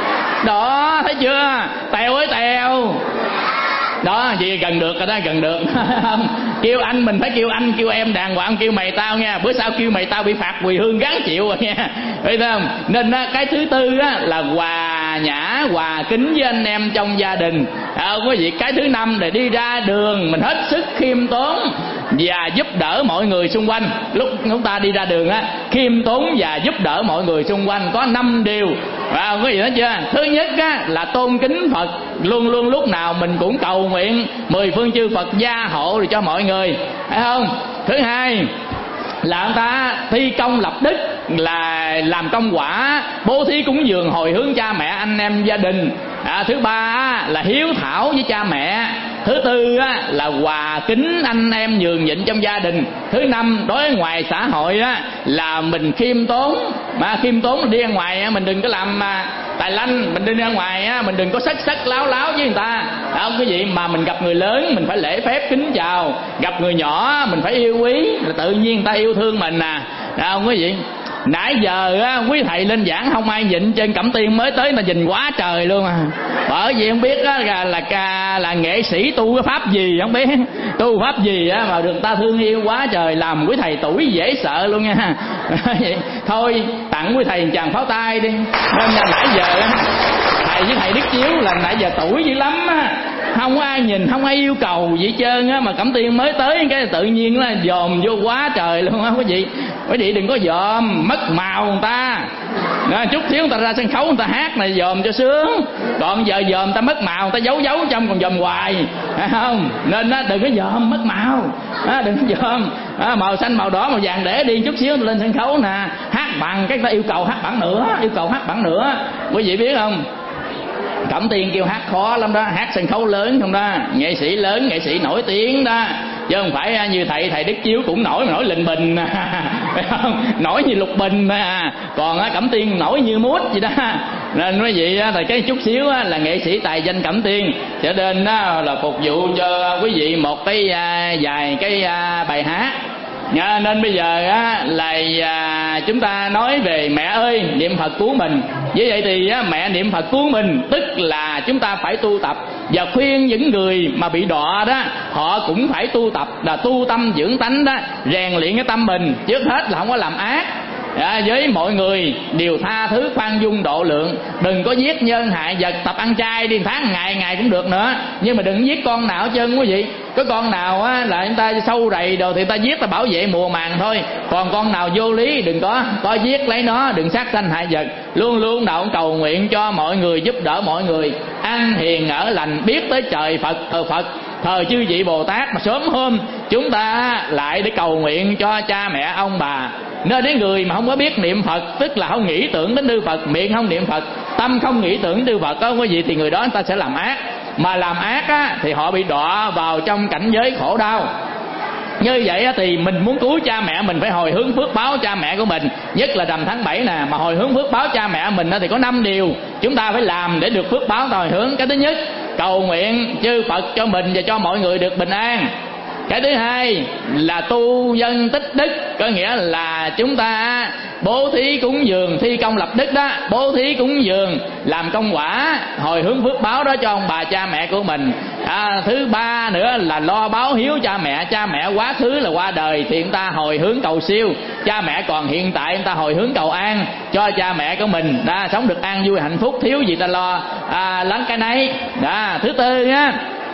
Đó thấy chưa? Tèo ơi Tèo. Đó vậy gần được rồi đó, gần được. Kêu anh mình phải kêu anh kêu em đàng hoàng, kêu mày tao nha. Bữa sau kêu mày tao bị phạt quỳ hương gán chịu rồi nha, thấy không? Nên cái thứ tư là hòa nhã hòa kính với anh em trong gia đình. Quý vị, cái thứ năm để đi ra đường mình hết sức khiêm tốn và giúp đỡ mọi người xung quanh. Lúc chúng ta đi ra đường khiêm tốn và giúp đỡ mọi người xung quanh có 5 điều. Quý vị thấy chưa? Thứ nhất là tôn kính Phật, luôn luôn lúc nào mình cũng cầu nguyện 10 phương chư Phật gia hộ rồi cho mọi người, phải không? Thứ hai là người ta thi công lập đức, là làm công quả, bố thí cúng dường hồi hướng cha mẹ anh em gia đình. Thứ ba là hiếu thảo với cha mẹ. Thứ tư là hòa kính anh em nhường nhịn trong gia đình. Thứ năm, đối với ngoài xã hội là mình khiêm tốn. Mà khiêm tốn đi ra ngoài mình đừng có làm tài lanh, mình đi ra ngoài mình đừng có sất láo với người ta, không cái gì mà mình gặp người lớn mình phải lễ phép kính chào, gặp người nhỏ mình phải yêu quý, là tự nhiên người ta yêu thương mình không có gì. Nãy giờ quý thầy lên giảng không ai nhịn, trên Cẩm Tiên mới tới mà nhìn quá trời luôn bởi vì không biết là nghệ sĩ tu cái pháp gì, không biết tu pháp gì mà được ta thương yêu quá trời, làm quý thầy tuổi dễ sợ luôn nha. Thôi tặng quý thầy chàng pháo tay đi. Nên là nãy giờ thầy với thầy Đức Chiếu là nãy giờ tuổi dữ lắm không có ai nhìn, không ai yêu cầu gì trơn mà Cẩm Tiên mới tới cái tự nhiên là dòm vô quá trời luôn á quý vị. Quý vị đừng có dòm mất màu người ta. Chút xíu người ta ra sân khấu người ta hát này dòm cho sướng, còn giờ dòm người ta mất màu, người ta giấu trong còn dòm hoài, phải không? Nên đừng có dòm mất màu, đừng có dòm màu xanh màu đỏ màu vàng để đi, chút xíu lên sân khấu nè hát bằng cái ta yêu cầu hát bản nữa, quý vị biết không? Cẩm Tiên kêu hát khó lắm đó, hát sân khấu lớn không đó, nghệ sĩ lớn, nghệ sĩ nổi tiếng đó, chứ không phải như thầy Đức Chiếu cũng nổi mà nổi lình bình phải không? Nổi như Lục Bình mà, còn Cẩm Tiên nổi như mút vậy đó. Nên quý vị thì cái chút xíu là nghệ sĩ tài danh Cẩm Tiên, cho nên là phục vụ cho quý vị một cái vài cái bài hát. Nên bây giờ là chúng ta nói về mẹ ơi niệm Phật cứu mình. Như vậy thì mẹ niệm Phật cứu mình, tức là chúng ta phải tu tập, và khuyên những người mà bị đọa đó họ cũng phải tu tập, là tu tâm dưỡng tánh đó, rèn luyện cái tâm mình. Trước hết là không có làm ác, với mọi người đều tha thứ khoan dung độ lượng, đừng có giết nhân hại vật. Tập ăn chay đi tháng ngày cũng được nữa, nhưng mà đừng giết con nào hết trơn quý vị. Có con nào là người ta sâu rầy đồ thì ta giết, ta bảo vệ mùa màng thôi, còn con nào vô lý đừng có giết lấy nó, đừng sát sanh hại vật. Luôn luôn đạo cầu nguyện cho mọi người, giúp đỡ mọi người ăn hiền ở lành, biết tới trời Phật, thờ Phật, thờ chư vị Bồ Tát, mà sớm hôm chúng ta lại để cầu nguyện cho cha mẹ ông bà. Nên đến người mà không có biết niệm Phật, tức là không nghĩ tưởng đến Đức Phật, miệng không niệm Phật, tâm không nghĩ tưởng Đức Phật đó quý vị, thì người đó người ta sẽ làm ác. Mà làm ác thì họ bị đọa vào trong cảnh giới khổ đau. Như vậy thì mình muốn cứu cha mẹ mình phải hồi hướng phước báo cha mẹ của mình. Nhất là rằm tháng 7 nè, mà hồi hướng phước báo cha mẹ mình thì có 5 điều chúng ta phải làm để được phước báo hồi hướng. Cái thứ nhất, cầu nguyện chư Phật cho mình và cho mọi người được bình an. Cái thứ hai là tu nhân tích đức, có nghĩa là chúng ta bố thí cúng dường, thi công lập đức đó, bố thí cúng dường làm công quả, hồi hướng phước báo đó cho ông bà cha mẹ của mình. Thứ ba nữa là lo báo hiếu cha mẹ quá khứ là qua đời thì chúng ta hồi hướng cầu siêu, cha mẹ còn hiện tại chúng ta hồi hướng cầu an cho cha mẹ của mình, sống được an vui hạnh phúc, thiếu gì ta lo lắng cái nấy. Thứ tư nhá,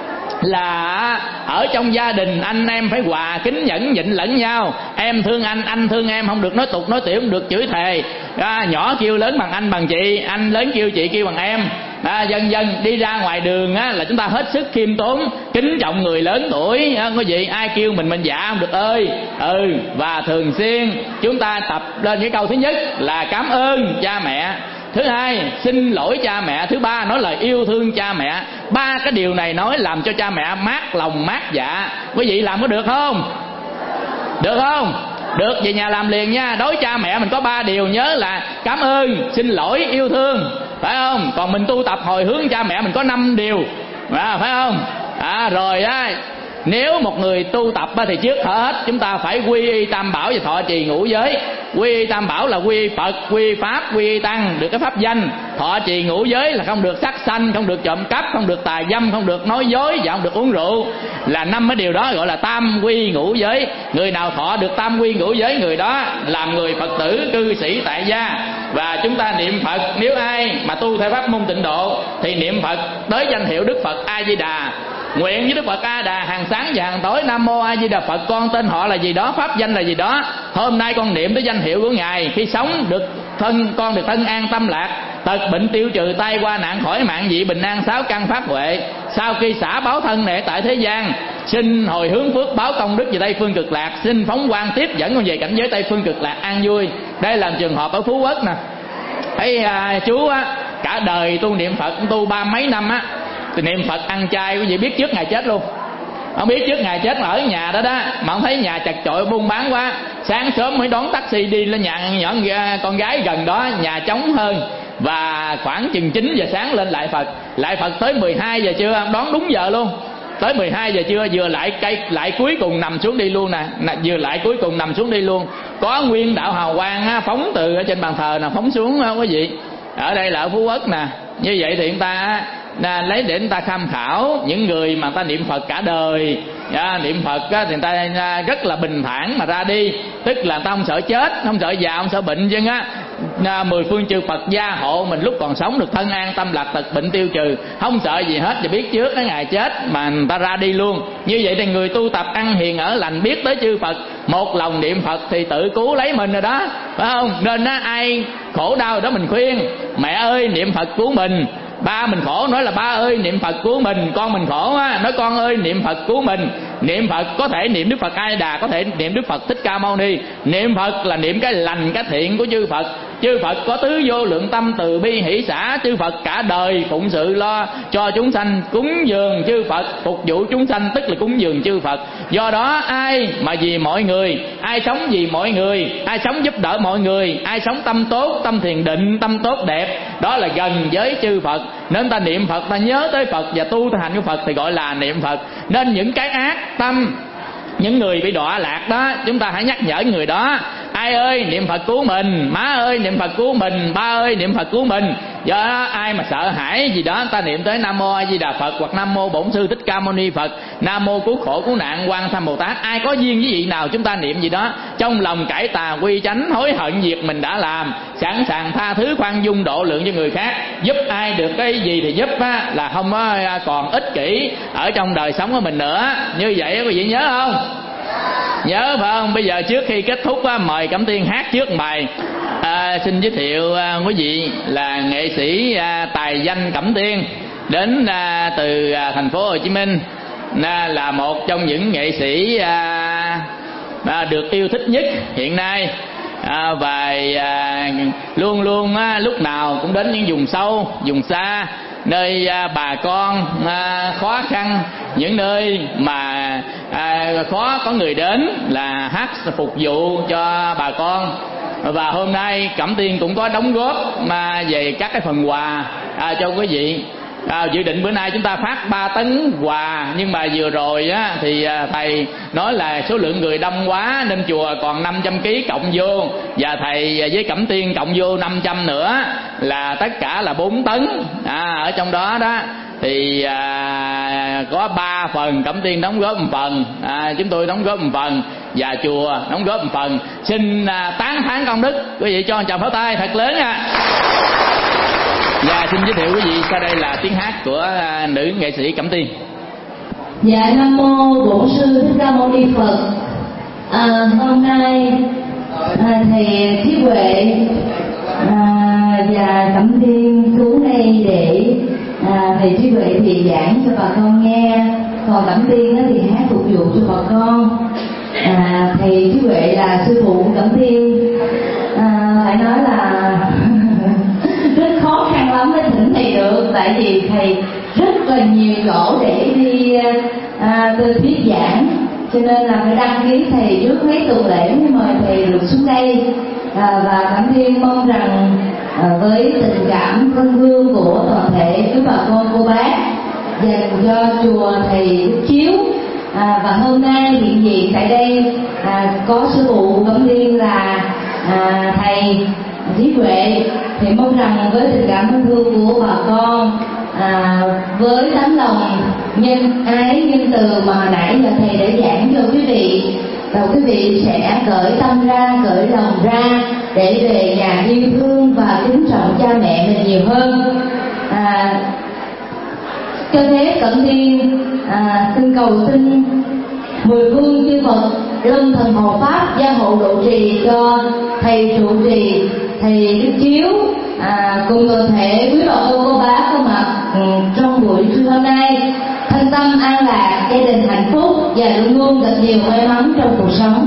là ở trong gia đình anh em phải hòa kính nhẫn nhịn lẫn nhau. Em thương anh thương em, không được nói tục nói tiểu, không được chửi thề. Nhỏ kêu lớn bằng anh bằng chị, anh lớn kêu chị kêu bằng em. Dần dần đi ra ngoài đường là chúng ta hết sức khiêm tốn, kính trọng người lớn tuổi. Có gì ai kêu mình dạ không được ơi. Và thường xuyên chúng ta tập lên cái câu thứ nhất là cảm ơn cha mẹ, thứ hai xin lỗi cha mẹ, thứ ba nói lời yêu thương cha mẹ. Ba cái điều này nói làm cho cha mẹ mát lòng mát dạ. Quý vị làm có được không? Được không? Được, về nhà làm liền nha. Đối cha mẹ mình có 3 điều, nhớ là cảm ơn, xin lỗi, yêu thương, phải không? Còn mình tu tập hồi hướng cha mẹ mình có 5 điều, phải không? Rồi nếu một người tu tập thì trước hết chúng ta phải quy y Tam Bảo và thọ trì ngũ giới. Quy y Tam Bảo là quy y Phật, quy y Pháp, quy y Tăng, được cái pháp danh. Thọ trì ngũ giới là không được sát sanh, không được trộm cắp, không được tà dâm, không được nói dối và không được uống rượu. Là 5 cái điều đó gọi là tam quy ngũ giới. Người nào thọ được tam quy ngũ giới, người đó làm người Phật tử cư sĩ tại gia. Và chúng ta niệm Phật, nếu ai mà tu theo pháp môn Tịnh Độ thì niệm Phật tới danh hiệu Đức Phật A Di Đà. Nguyện với Đức Phật A Đà hàng sáng và hàng tối, Nam Mô A Di Đà Phật, con tên họ là gì đó, pháp danh là gì đó. Hôm nay con niệm tới danh hiệu của Ngài, khi sống được con được thân an tâm lạc, tật bệnh tiêu trừ, tai qua nạn khỏi, mạng dị bình an, 6 căn pháp huệ. Sau khi xả báo thân này tại thế gian, xin hồi hướng phước báo công đức về Tây Phương Cực Lạc, xin phóng quang tiếp dẫn con về cảnh giới Tây Phương Cực Lạc an vui. Đây là trường hợp ở Phú Quốc nè. Thấy chú á, cả đời tu niệm Phật, tu 30 mấy năm á, thì niệm Phật ăn chay, quý vị biết trước ngày chết luôn. Không biết trước ngày chết mà ở nhà đó đó, mà không thấy nhà chật chội buôn bán quá, sáng sớm mới đón taxi đi lên nhà nhỏ con gái gần đó, nhà trống hơn, và khoảng chừng 9 giờ sáng lên lại Phật tới 12 giờ trưa, đón đúng giờ luôn. Tới 12 giờ trưa vừa lại cuối cùng nằm xuống đi luôn nè, vừa lại cuối cùng nằm xuống đi luôn. Có nguyên đạo hào quang á, phóng từ ở trên bàn thờ nè, phóng xuống á quý vị. Ở đây là ở Phú Quốc nè. Như vậy thì người ta lấy để người ta tham khảo những người mà người ta niệm Phật cả đời, niệm Phật á, thì người ta rất là bình thản mà ra đi, tức là người ta không sợ chết, không sợ già, không sợ bệnh chứ á. 10 phương chư Phật gia hộ mình lúc còn sống được thân an tâm lạc tật bệnh tiêu trừ, không sợ gì hết, và biết trước cái ngày chết mà người ta ra đi luôn. Như vậy thì người tu tập ăn hiền ở lành, biết tới chư Phật, một lòng niệm Phật thì tự cứu lấy mình rồi đó, phải không? Nên ai khổ đau đó mình khuyên mẹ ơi niệm Phật cứu mình. Ba mình khổ nói là ba ơi niệm Phật cứu mình. Con mình khổ á, nói con ơi niệm Phật cứu mình. Niệm Phật có thể niệm Đức Phật A Di Đà, có thể niệm Đức Phật Thích Ca Mâu Ni. Niệm Phật là niệm cái lành cái thiện của chư Phật. Chư Phật có tứ vô lượng tâm từ bi hỷ xả. Chư Phật cả đời phụng sự lo cho chúng sanh, cúng dường chư Phật, phục vụ chúng sanh, tức là cúng dường chư Phật. Do đó ai mà vì mọi người, ai sống vì mọi người, ai sống giúp đỡ mọi người, ai sống tâm tốt, tâm thiền định, tâm tốt đẹp, đó là gần với chư Phật. Nên ta niệm Phật, ta nhớ tới Phật và tu hành của Phật thì gọi là niệm Phật. Nên những cái ác tâm, những người bị đọa lạc đó, chúng ta hãy nhắc nhở người đó: ai ơi niệm Phật cứu mình, má ơi niệm Phật cứu mình, ba ơi niệm Phật cứu mình. Do đó ai mà sợ hãi gì đó, ta niệm tới Nam Mô A Di Đà Phật, hoặc Nam Mô Bổn Sư Thích Ca Mâu Ni Phật, Nam Mô Cứu Khổ Cứu Nạn Quan Tham Bồ Tát. Ai có duyên với vị nào chúng ta niệm gì đó, trong lòng cải tà quy chánh, hối hận việc mình đã làm, sẵn sàng tha thứ khoan dung độ lượng cho người khác, giúp ai được cái gì thì giúp á, là không có còn ích kỷ ở trong đời sống của mình nữa. Như vậy quý vị nhớ không? Nhớ phải không? Bây giờ trước khi kết thúc á, mời Cẩm Tiên hát trước một bài. Xin giới thiệu quý vị là nghệ sĩ tài danh Cẩm Tiên, đến từ thành phố Hồ Chí Minh, là một trong những nghệ sĩ được yêu thích nhất hiện nay, và luôn luôn lúc nào cũng đến những vùng sâu, vùng xa, nơi bà con khó khăn, những nơi mà khó có người đến, là hát phục vụ cho bà con. Và hôm nay Cẩm Tiên cũng có đóng góp về các cái phần quà cho quý vị. Dự định bữa nay chúng ta phát 3 tấn quà, nhưng mà vừa rồi á, thì thầy nói là số lượng người đông quá nên chùa còn 500 kg cộng vô, và thầy với Cẩm Tiên cộng vô 500 nữa, là tất cả là 4 tấn. Ở trong đó đó thì có 3 phần, Cẩm Tiên đóng góp một phần, chúng tôi đóng góp một phần, và chùa đóng góp một phần. Xin tán thán công đức, quý vị cho một tràng pháo tay thật lớn nha. Và xin giới thiệu quý vị, sau đây là tiếng hát của nữ nghệ sĩ Cẩm Tiên. Dạ, Nam Mô Bổn Sư Thích Ca Mâu Ni Phật. Hôm nay thầy Trí Huệ và Cẩm Tiên xuống đây để thầy Trí Huệ thì giảng cho bà con nghe, còn Cẩm Tiên thì hát phục vụ cho bà con. Thầy Trí Huệ là sư phụ của Cẩm Tiên, phải nói là rất khó khăn lắm mới thỉnh thầy được, tại vì thầy rất là nhiều chỗ để đi thuyết giảng, cho nên là phải đăng ký thầy trước mấy tuần lễ mới mời thầy được xuống đây. Và Cẩm Tiên mong rằng với tình cảm thân thương của toàn thể quý bà con cô bác dành cho chùa thầy Đức Chiếu, và hôm nay hiện diện tại đây có sư phụ Cẩm Tiên là thầy Trí Huệ, thì mong rằng với tình cảm thân thương của bà con, với tấm lòng nhân ái nhân từ mà hồi nãy giờ thầy đã giảng cho quý vị, và quý vị sẽ cởi tâm ra, cởi lòng ra để về nhà yêu thương và kính trọng cha mẹ mình nhiều hơn. Cho thế Cẩm Tiên xin cầu xin 10 phương chư Phật lâm thần hộ pháp gia hộ độ trì cho thầy trụ trì thầy Đức Chiếu, cùng toàn thể quý bà con cô bác có mặt trong buổi trưa hôm nay thân tâm an lạc, gia đình hạnh phúc, và luôn luôn gặp nhiều may mắn trong cuộc sống.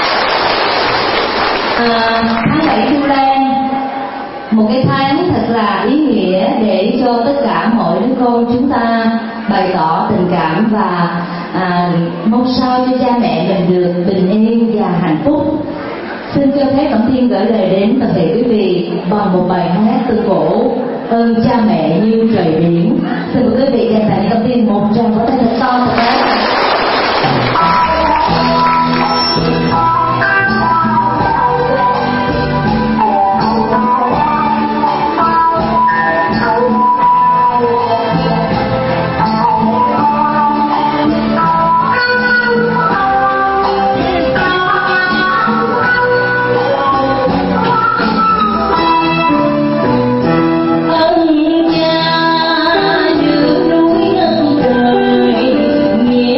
Tháng 7 Chu Lan, một cái tháng thật là ý nghĩa để cho tất cả mọi đứa con chúng ta bày tỏ tình cảm và mong sao cho cha mẹ mình được bình yên và hạnh phúc. Xin cho phép Cẩm Thiên gửi lời đến toàn thể quý vị bằng một bài hát từ cổ Ơn Cha Mẹ Như Trời Biển. Xin mời quý vị dành tặng Cẩm Thiên một tràng vỗ tay thật to thật lớn. Ơn cha như núi ơn trời, nghĩa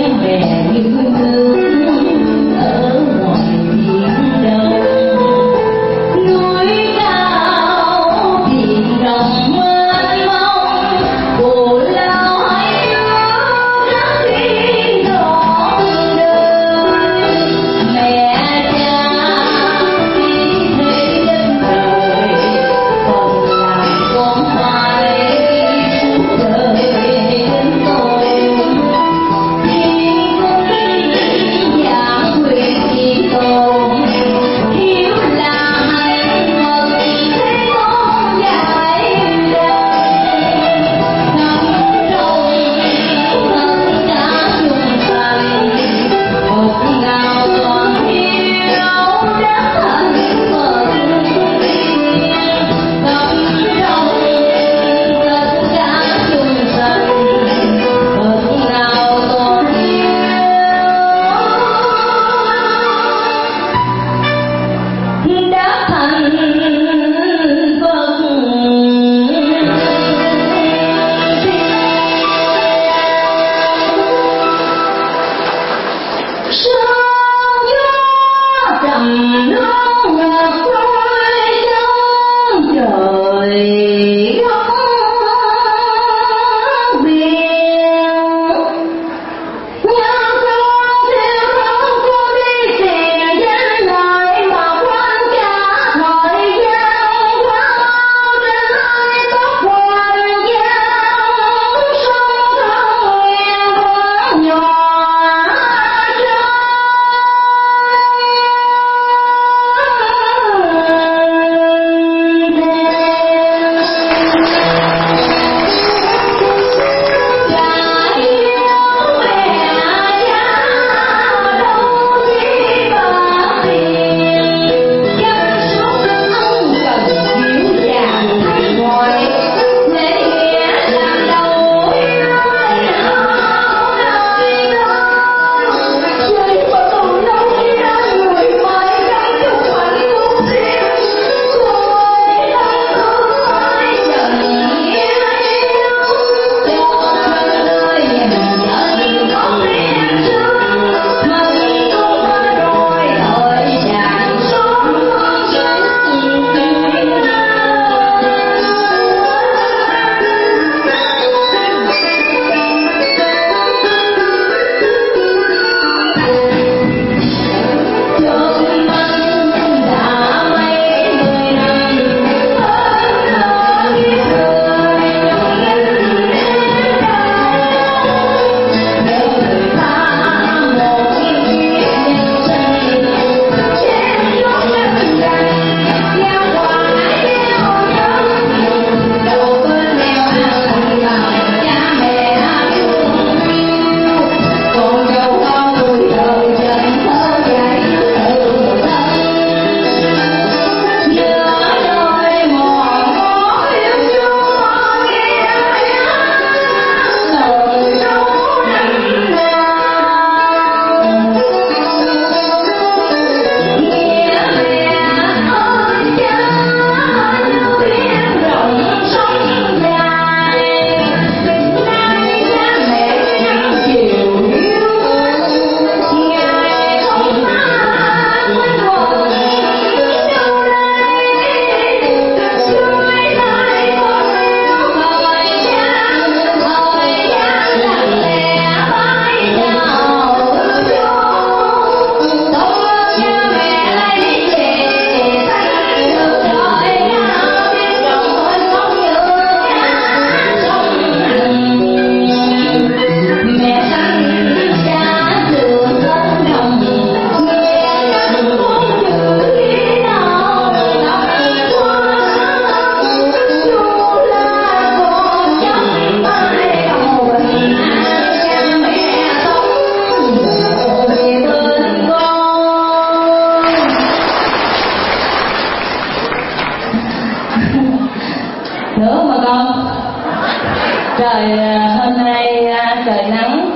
con. Trời hôm nay trời nắng,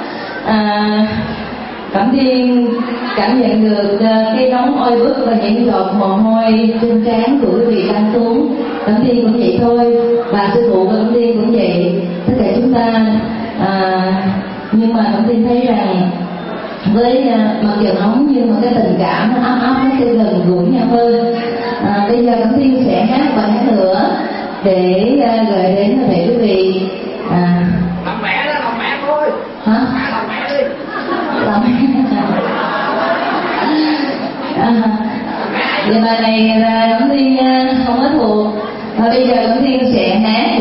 Cẩm Thiên cảm nhận được cái nóng oi bức và những giọt mồ hôi trên trán của quý vị đang xuống. Cẩm Thiên cũng vậy thôi, và sư phụ của Cẩm Thiên cũng vậy, tất cả chúng ta. Nhưng mà Cẩm Thiên thấy rằng với mặc dù nóng nhưng mà cái tình cảm nó ấm áp, nó sẽ gần gũi nhau hơn. Bây giờ Cẩm Thiên sẽ hát bài hát nữa để gửi đến thầy quý vị. Làm mẹ đó, làm mẹ thôi. Hả? Làm mẹ đi. Làm mẹ. Vậy bài này là Cẩm Thiên không có thuộc, và bây giờ Cẩm Thiên sẽ hát